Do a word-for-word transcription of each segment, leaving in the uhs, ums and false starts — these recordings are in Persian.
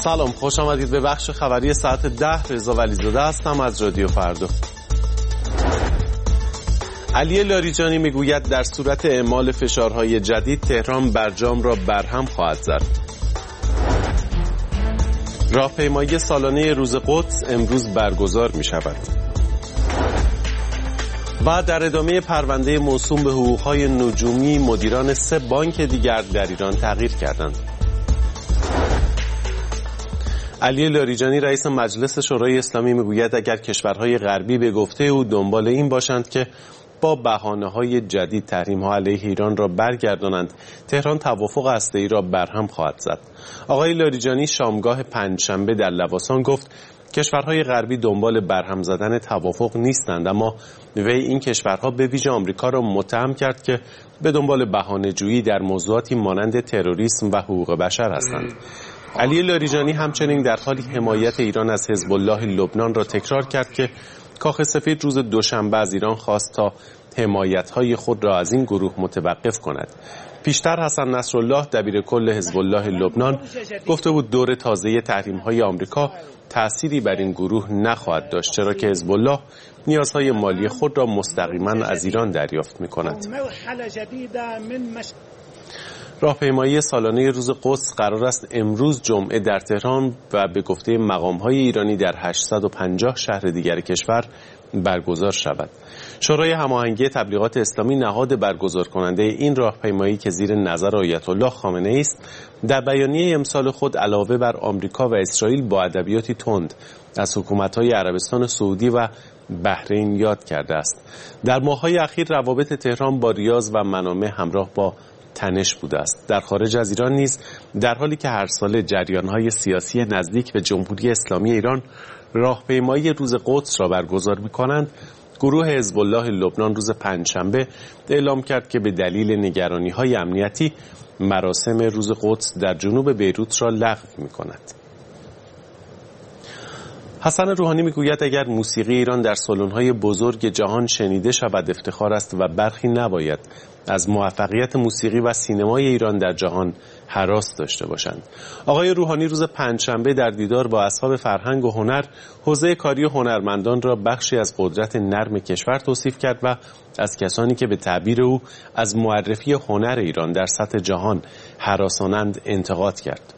سلام، خوش آمدید به بخش خبری ساعت ده. رضا ولیزاده هستم از رادیو فردا. علی لاریجانی میگوید در صورت اعمال فشارهای جدید تهران برجام را برهم خواهد زد. راهپیمایی سالانه روز قدس امروز برگزار می شود. و در ادامه پرونده موسوم به حقوقهای نجومی، مدیران سه بانک دیگر در ایران تغییر کردند. علی لاریجانی رئیس مجلس شورای اسلامی میگوید اگر کشورهای غربی به گفته او دنبال این باشند که با بهانه‌های جدید تحریم‌ها علیه ایران را برگردانند، تهران توافق هسته‌ای را برهم خواهد زد. آقای لاریجانی شامگاه پنجشنبه در لواسان گفت کشورهای غربی دنبال برهم زدن توافق نیستند، اما وی این کشورها به ویژه آمریکا را متهم کرد که به دنبال بهانه‌جویی در موضوعاتی مانند تروریسم و حقوق بشر هستند. علی لاریجانی همچنین در حال حمایت ایران از حزب الله لبنان را تکرار کرد که کاخ سفید روز دوشنبه از ایران خواست تا حمایت‌های خود را از این گروه متوقف کند. پیشتر حسن نصرالله دبیر کل حزب الله لبنان گفته بود دور تازه تحریم‌های آمریکا تأثیری بر این گروه نخواهد داشت، چرا که حزب الله نیازهای مالی خود را مستقیما از ایران دریافت می‌کند. راهپیمایی سالانه روز قدس قرار است امروز جمعه در تهران و به گفته مقام‌های ایرانی در هشتصد و پنجاه شهر دیگر کشور برگزار شود. شورای هماهنگی تبلیغات اسلامی نهاد برگزار کننده این راهپیمایی که زیر نظر آیت الله خامنه‌ای است، در بیانیه امسال خود علاوه بر آمریکا و اسرائیل با ادبیاتی تند از حکومت‌های عربستان سعودی و بحرین یاد کرده است. در ماه‌های اخیر روابط تهران با ریاض و منامه همراه با تنش بوده است. در خارج از ایران نیز در حالی که هر ساله جریان‌های سیاسی نزدیک به جمهوری اسلامی ایران راهپیمایی روز قدس را برگزار می‌کنند، گروه حزب الله لبنان روز پنجشنبه اعلام کرد که به دلیل نگرانی‌های امنیتی مراسم روز قدس در جنوب بیروت را لغو می‌کند. حسن روحانی میگوید اگر موسیقی ایران در سالن‌های بزرگ جهان شنیده شود افتخار است و برخی نباید از موفقیت موسیقی و سینمای ایران در جهان هراس داشته باشند. آقای روحانی روز پنجشنبه در دیدار با اصحاب فرهنگ و هنر حوزه کاری هنرمندان را بخشی از قدرت نرم کشور توصیف کرد و از کسانی که به تعبیر او از معرفی هنر ایران در سطح جهان هراسانند انتقاد کرد.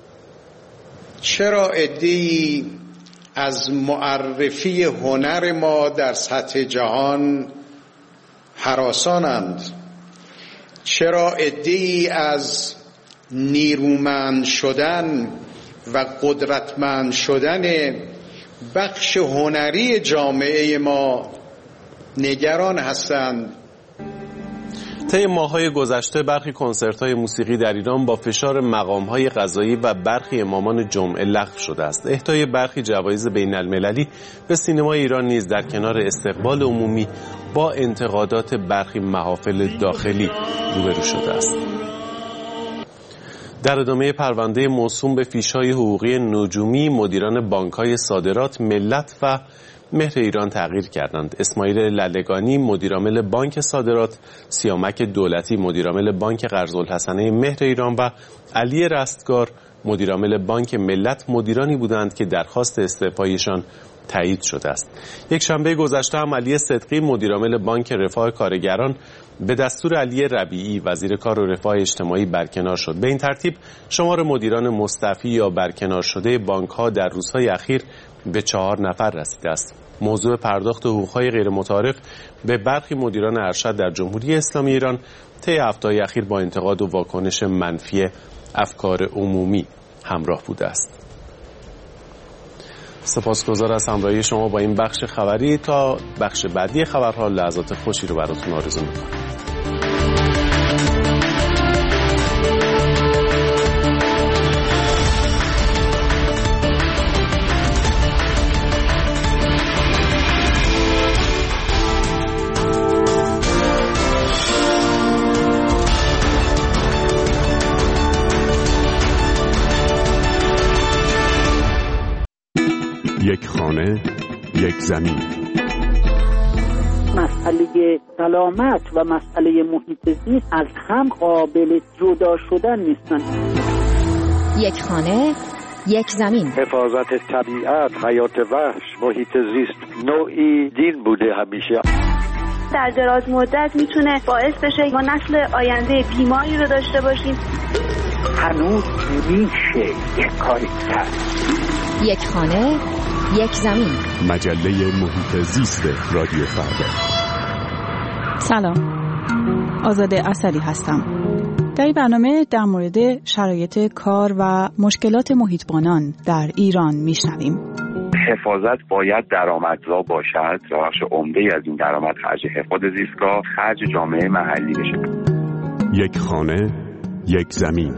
چرا عده‌ای از معرفی هنر ما در سطح جهان هراسانند؟ چرا عده‌ای از نیرومند شدن و قدرتمند شدن بخش هنری جامعه ما نگران هستند؟ طی ماه‌های گذشته برخی کنسرت‌های موسیقی در ایران با فشار مقام‌های قضایی و برخی امامان جمعه لغو شده است. اهدای برخی جوایز بین‌المللی به سینمای ایران نیز در کنار استقبال عمومی با انتقادات برخی محافل داخلی روبرو شده است. در ادامه پرونده موسوم به فیش‌های حقوقی نجومی، مدیران بانک‌های صادرات ملت و مهر ایران تغییر کردند. اسماعیل للگانی مدیرعامل بانک صادرات، سیامک دولتی مدیرعامل بانک قرض‌الحسنه مهر ایران و علی رستگار مدیرعامل بانک ملت مدیرانی بودند که درخواست استعفایشان تایید شده است. یک شنبه گذشته هم علی صدقی مدیرعامل بانک رفاه کارگران به دستور علی ربیعی وزیر کار و رفاه اجتماعی برکنار شد. به این ترتیب شمار مدیران مستعفی یا برکنار شده بانک‌ها در روزهای اخیر به چهار نفر رسیده است. موضوع پرداخت حقوق‌های غیر متعارف به برخی مدیران ارشد در جمهوری اسلامی ایران طی هفته‌های اخیر با انتقاد و واکنش منفی افکار عمومی همراه بوده است. سپاسگزار از همراهی شما با این بخش خبری. تا بخش بعدی خبرها لحظات خوشی رو براتون آرزو می‌کنم. یک خانه، یک زمین. مسئله سلامت و مسئله محیط زیست از هم قابل جدا شدن نیستن. یک خانه، یک زمین. حفاظت طبیعت، حیات وحش، محیط زیست نوعی دین بوده همیشه. در دراز مدت میتونه باعث بشه ما نسل آینده بیماری رو داشته باشیم. هنوز میشه یک کاری کرد. یک خانه، یک زمین. مجله محیط زیست رادیو فردا. سلام، آزاده اصلی هستم. در این برنامه در مورد شرایط کار و مشکلات محیطبانان در ایران میشنویم. حفاظت باید درآمدزا باشد. بخش عمده‌ای از این درآمد خرج حفاظت زیستگاه خرج جامعه محلی بشه. یک خانه، یک زمین.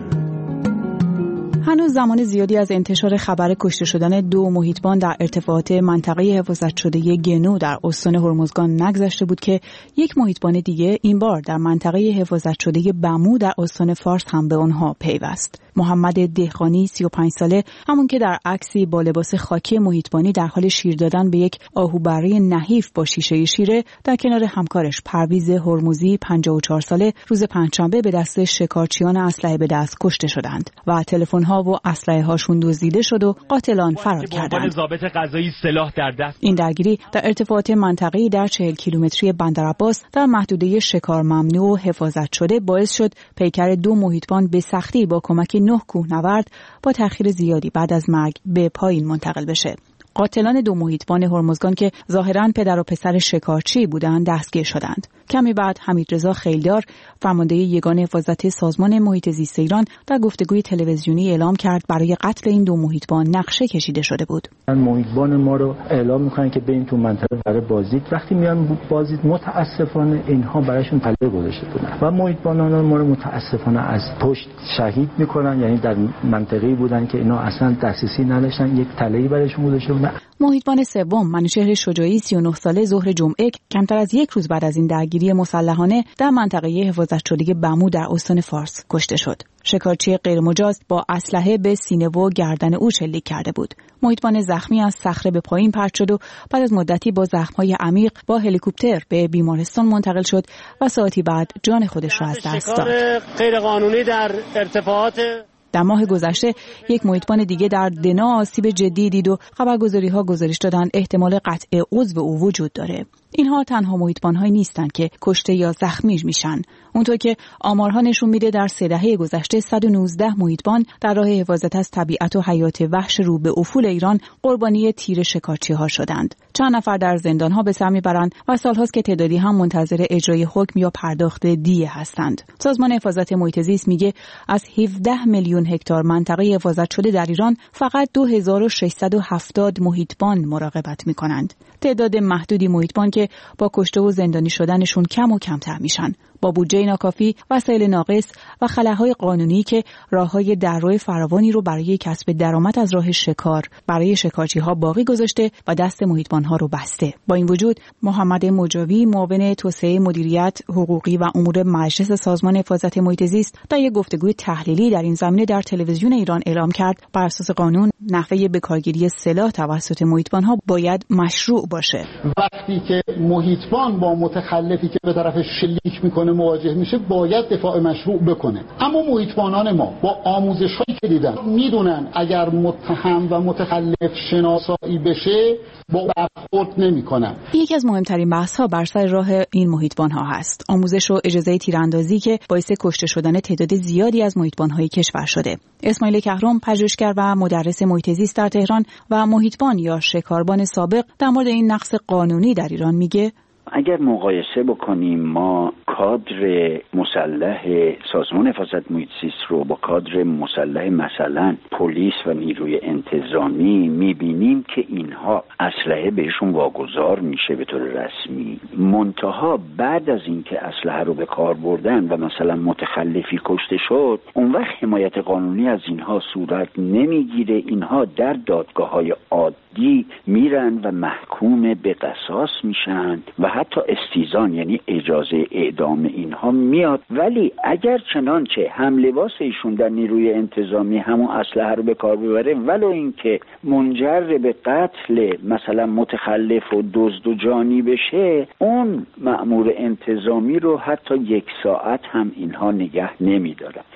هنوز زمان زیادی از انتشار خبر کشته شدن دو محیطبان در ارتفاعات منطقه حفاظت شده گنو در استان هرمزگان نگذشته بود که یک محیطبان دیگه این بار در منطقه حفاظت شده بمو در استان فارس هم به آنها پیوست. محمد دهقانی سی و پنج ساله، همون که در عکسی با لباس خاکی محیطبانی در حال شیر دادن به یک آهوبره نحیف با شیشه شیره، در کنار همکارش پرویز هرمزی پنجاه و چهار ساله روز پنجشنبه به دست شکارچیان اسلحه به دست کشته شدند و تلفن‌ها و اسلحه هاشون دزدیده شد و قاتلان فرار کردند. ضابط قضایی سلاح در دست. این درگیری در ارتفاعات منطقه‌ای در چهل کیلومتری بندرعباس در محدوده شکار ممنوع و حفاظت شده باعث شد پیکر دو محیطبان به سختی با کمک نه کوهنورد با تأخیر زیادی بعد از مرگ به پایین منتقل بشه. قاتلان دو محیطبان هرمزگان که ظاهراً پدر و پسر شکارچی بودند دستگیر شدند. کمی بعد حمیدرضا خیلدار، فرمانده یگان حفاظت سازمان محیط زیست ایران، در گفتگوی تلویزیونی اعلام کرد برای قتل این دو محیطبان نقشه کشیده شده بود. محیطبان ما رو اعلام میکنن که بریم تو منطقه برای بازدید. وقتی میان بازدید متاسفانه اینها برایشون پله گذاشته بودن و محیطبانان ما رو متاسفانه از پشت شهید میکنن. یعنی در منطقه‌ای بودن که اینا اصلا دسترسی نداشتن، یک تله‌ای برایشون گذاشته بودن. محیطبان سوم، منوچهر شجاعی سی و نه ساله، ظهر جمعه کمتر از یک روز بعد از این درگیری مسلحانه در منطقه حفاظت شده بمو در استان فارس کشته شد. شکارچی غیرمجاز با اسلحه به سینه و گردن او شلیک کرده بود. محیطبان زخمی از صخره به پایین پرت شد و بعد از مدتی با زخم‌های عمیق با هلیکوپتر به بیمارستان منتقل شد و ساعتی بعد جان خودش را از دست داد. غیرقانونی در ارتفاعات در ماه گذشته یک محیطبان دیگه در دنا آسیب جدی دید و خبرگزاری‌ها گزارش دادند احتمال قطع عضو او وجود داره. اینها تنها محیطبان‌هایی نیستند که کشته یا زخمی میشن. اونطور که آمارها نشون میده در سه دهه گذشته صد و نوزده محیطبان در راه حفاظت از طبیعت و حیات وحش رو به افول ایران قربانی تیر شکارچی‌ها شدند. چند نفر در زندان‌ها به سر میبرند و سال‌هاست که تعدادی هم منتظر اجرای حکم یا پرداخت دیه هستند. سازمان حفاظت محیط زیست میگه از هفده میلیون هکتار منطقه حفاظت شده در ایران فقط دو هزار و ششصد و هفتاد محیطبان مراقبت میکنند. تعداد محدودی محیطبان که با کشته و زندانی شدنشون کم و کمتر میشن. با بودجه ناکافی، وسایل ناقص و خلاهای قانونی که راههای دررو فراوانی رو برای کسب درآمد از راه شکار برای شکارچی‌ها باقی گذاشته و دست محیطبان‌ها رو بسته. با این وجود محمد مجاوی، معاون توسعه مدیریت حقوقی و امور مجلس سازمان حفاظت محیط زیست، در یک گفتگوی تحلیلی در این زمینه در تلویزیون ایران اعلام کرد بر اساس قانون نحوه بکارگیری سلاح توسط محیطبان‌ها باید مشروع باشه. وقتی که محیطبان با متخلفی که به طرف شلیک میکنه مواجه میشه باید دفاع مشروع بکنه. اما محیطبانان ما با آموزش‌هایی که دیدن میدونن اگر متهم و متخلف شناسایی بشه با برخورد نمیکنن. یکی از مهمترین بحث‌ها بر سر راه این محیطبان‌ها هست. آموزش و اجازه تیراندازی که باعث کشته شدن تعداد زیادی از محیطبان‌های کشور شده. اسماعیل کهرم، پژوهشگر و مدرس محیط زیست در تهران و محیطبان یا شکاربان سابق، در مورد این نقص قانونی در ایران میگه اگر مقایسه بکنیم ما کادر مسلح سازمان حفاظت محیط زیست رو با کادر مسلح مثلا پلیس و نیروی انتظامی میبینیم که اینها اسلحه بهشون واگذار میشه به طور رسمی، منتها بعد از اینکه اسلحه رو به کار بردن و مثلا متخلفی کشته شد اون وقت حمایت قانونی از اینها صورت نمیگیره. اینها در دادگاه‌های عادی میرن و محکوم به قصاص میشن و حتی استیزان یعنی اجازه اعدام اینها میاد. ولی اگر چنانچه هم لباس ایشون در نیروی انتظامی همون اسلحه رو به کار ببره ولو اینکه منجر به قتل مثلا متخلف و دزد و جانی بشه، اون مأمور انتظامی رو حتی یک ساعت هم اینها نگه نمیدارن.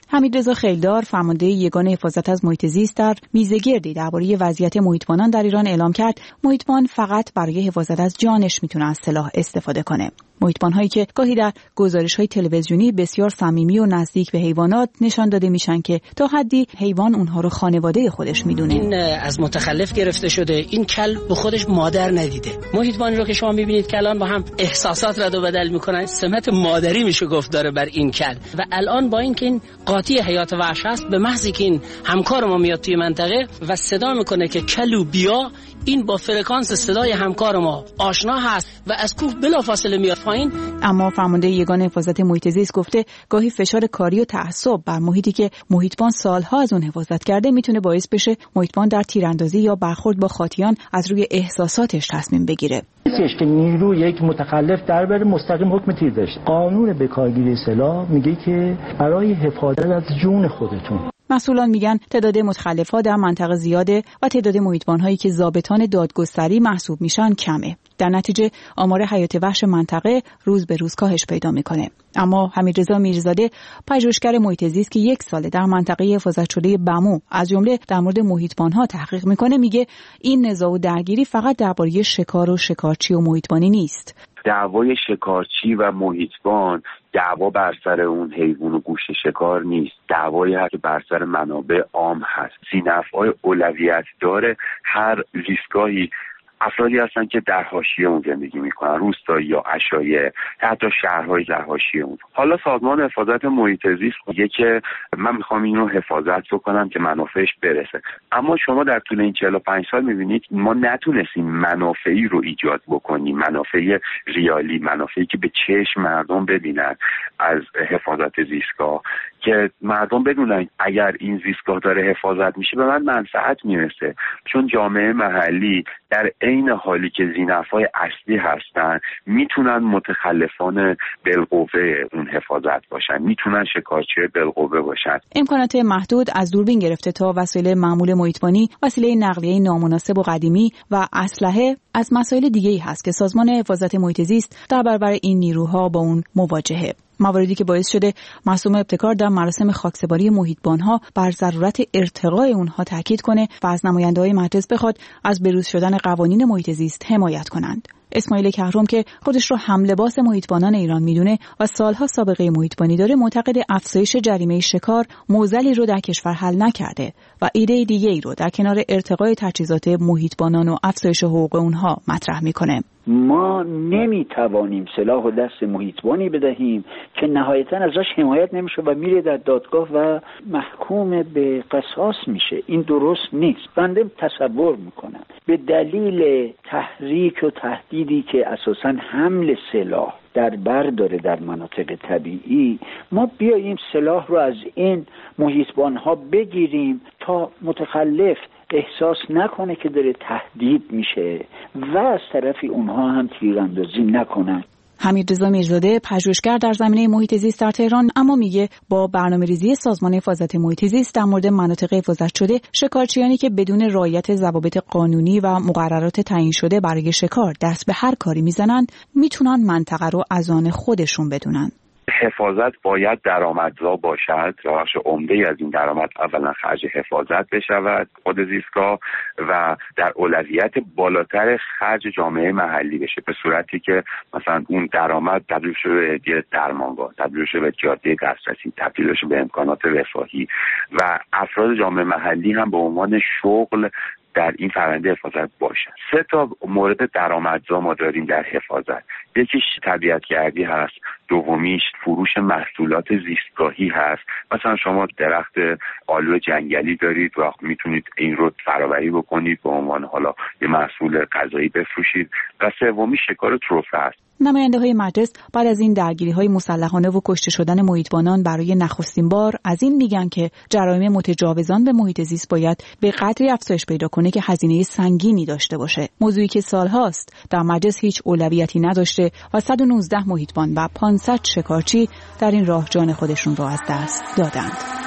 حمیدرضا خیلدار فرمانده یگان حفاظت از محیط زیست در میزگردی درباره وضعیت محیطبانان در ایران اعلام کرد محیطبان فقط برای حفاظت از جانش میتونه از سلاح استفاده کنه. محیطبان هایی که گاهی در گزارش‌های تلویزیونی بسیار صمیمی و نزدیک به حیوانات نشان داده میشن که تا حدی حیوان اونها رو خانواده خودش میدونه. این از متخلف گرفته شده، این کل به خودش مادر ندیده. محیطبانی رو که شما میبینید که الان با هم احساسات رد و بدل میکنن، سمت مادری میشه گفت داره بر این کل. و الان با اینکه این قاطی حیات وحش هست، به محضی که این همکار ما میاد توی منطقه و صدا میکنه که کلو بیا، این با فرکانس صدای همکار ما آشنا هست و از کوه بلافاصله میاد پایین. اما فرمانده یگان حفاظت محیط زیست گفته گاهی فشار کاری و تعصب بر محیطی که محیطبان سالها از اون حفاظت کرده میتونه باعث بشه محیطبان در تیراندازی یا برخورد با خاطیان از روی احساساتش تصمیم بگیره. نیستش که نیرو یک متخلف در بره مستقیم حکم تیر داشته. قانون بکارگیری سلاح میگه که برای حفاظت از جون خودتون. مسئولان میگن تعداد متخلف‌ها در منطقه زیاده و تعداد محیطبان‌هایی که ضابطان دادگستری محسوب میشن کمه. در نتیجه آمار حیات وحش منطقه روز به روز کاهش پیدا میکنه. اما حمیدرضا میرزاده پژوهشگر محیط زیست که یک ساله در منطقه حفاظت شده بمو از جمله در مورد محیطبان‌ها تحقیق میکنه، میگه این نزاع و درگیری فقط درباره شکار و شکارچی و محیطبانی نیست. دعوای شکارچی و محیطبان دعوا بر سر اون حیوان و گوشت شکار نیست، دعوایی هست که بر سر منابع عام هست. ذی‌نفع‌های اولویت داره. هر زیستگاهی افرادی هستن که در حاشیه اون زندگی میکنن، روستایی یا عشایری، حتی شهرهای در حاشیه اون. حالا سازمان حفاظت محیط زیست میگه که من میخوام اینو حفاظت بکنم که منافعش برسه، اما شما در طول این چهل و پنج سال میبینید ما نتونستیم منافعی رو ایجاد بکنیم، منافع ریالی، منافعی که به چشم مردم ببینن از حفاظت زیستگاه، که مردم بدونن اگر این زیستگاه داره حفاظت میشه به من منفعت میرسه. چون جامعه محلی در عین حالی که ذی‌نفع‌های اصلی هستن میتونن متخلفان بالقوه اون حفاظت باشن، میتونن شکارچی بالقوه باشن. امکانات محدود از دوربین گرفته تا وسایل معمول محیطبانی، وسیله نقلیه نامناسب و قدیمی و اسلحه از مسائل دیگه‌ای هست که سازمان حفاظت محیط زیست در برابر این نیروها با اون مواجهه. مواردی که باعث شده معصوم ابتکار در مراسم خاکسپاری محیطبان‌ها بر ضرورت ارتقای اونها تاکید کنه و از نماینده‌های مجلس بخواد از بروز شدن قوانین محیط زیست حمایت کنند. اسماعیل کهرم که خودش رو هملباس محیطبانان ایران میدونه و سالها سابقه محیطبانی داره، معتقد افزایش جریمه شکار معضلی رو در کشور حل نکرده و ایده دیگه‌ای رو در کنار ارتقای تجهیزات محیطبانان و افزایش حقوق اونها مطرح میکنه. ما نمیتوانیم سلاح و دست محیطبانی بدهیم که نهایتاً ازش حمایت نمیشه و میره در دادگاه و محکوم به قصاص میشه. این درست نیست. بنده تصور میکنم به دلیل تحریک و تهدیدی که اساساً حمل سلاح در بر داره در مناطق طبیعی، ما بیاییم سلاح رو از این محیطبان‌ها بگیریم تا متخلف احساس نکنه که داره تهدید میشه و از طرفی اونها هم تیراندازی نکنن. حمیدرضا میرزاده پژوهشگر در زمینه محیط زیست در تهران اما میگه با برنامه‌ریزی سازمان حفاظت محیط زیست در مورد مناطق حفاظت شده، شکارچیانی که بدون رعایت ضوابط قانونی و مقررات تعیین شده برای شکار دست به هر کاری میزنند، میتونن منطقه رو از آن خودشون بدونن. حفاظت باید درآمدزا باشد. بخش عمده از این درآمد اولا خرج حفاظت بشود خود زیستگاه و در اولویت بالاتر خرج جامعه محلی بشه، به صورتی که مثلا اون درآمد تبدیل شه به یه درمانگاه، تبدیل شه به جاده دسترسی، تبدیل شه به امکانات رفاهی و افراد جامعه محلی هم به عنوان شغل در این فرآیند حفاظت باشن. سه تا مورد درآمدزا ما داریم در حفاظت. یکیش طبیعت‌گردی هست، دومیش فروش محصولات زیستگاهی هست. مثلا شما درخت آلو جنگلی دارید و میتونید این رو فرآوری بکنید به عنوان حالا یه محصول غذایی بفروشید. و سومی شکار تروفه است. نماینده‌های مجلس بعد از این درگیری‌های مسلحانه و کشته شدن محیطبانان برای نخستین بار از این میگن که جرایم متجاوزان به محیط زیست باید به قدری افزایش پیدا کنه که هزینه سنگینی داشته باشه. موضوعی که سالهاست در مجلس هیچ اولویتی نداشته و صد و نوزده محیطبان و پانصد شکارچی در این راه جان خودشون را از دست دادند.